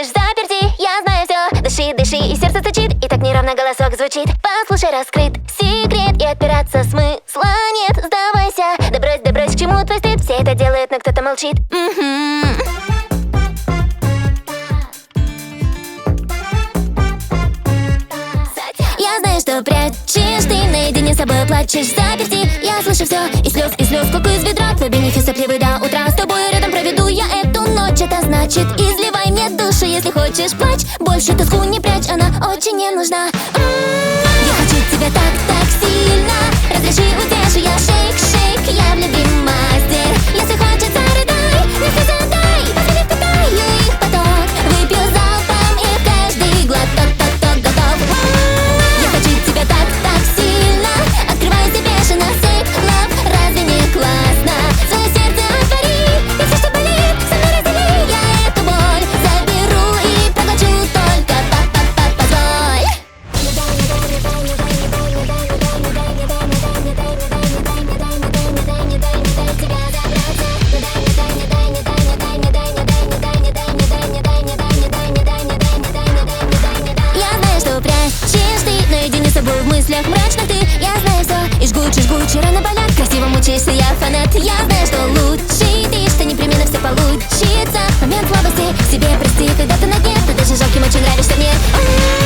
плачешь заперти, я знаю все. Дыши, дыши, и сердце стучит, и так неровно голосок звучит. Послушай, раскрыт секрет, и отпираться смысла нет. Сдавайся, да брось, к чему твой стыд? Все это делают, но кто-то молчит. Я знаю, что прячешь ты, наедине с собой плачешь заперти. Я слышу все, и слез, сколько из ведра. Твой бенефис сопливый до утра. С тобой рядом проведу я эту ночь. Это значит, изливай мне душу, если хочешь, плачь. Больше тоску не прячь, она очень не нужна. Я хочу тебя так сильно. Разреши, утешу, я шейк, я в любви мастер. Если хочется, рыдай, если задай, позвони, впитаю их поток. Выпью залпом, и в каждый глоток готов. Я хочу тебя так сильно. Открывайся бешено, sick love, разве не классно? Свое сердце отвори, и все, что болит, со мной раздели. Я эту боль заберу и проглочу, только позволь. Я знаю, что прячешь ты, наедине с собой в мыслях мрачных ты. Я знаю все, и жгучий, рано болят. Красиво мучаешься, я фанат. Я знаю, что лучший ты, что непременно все получится. Момент слабости себе прости, когда ты на дне. Ты даже жалким очень нравишься мне.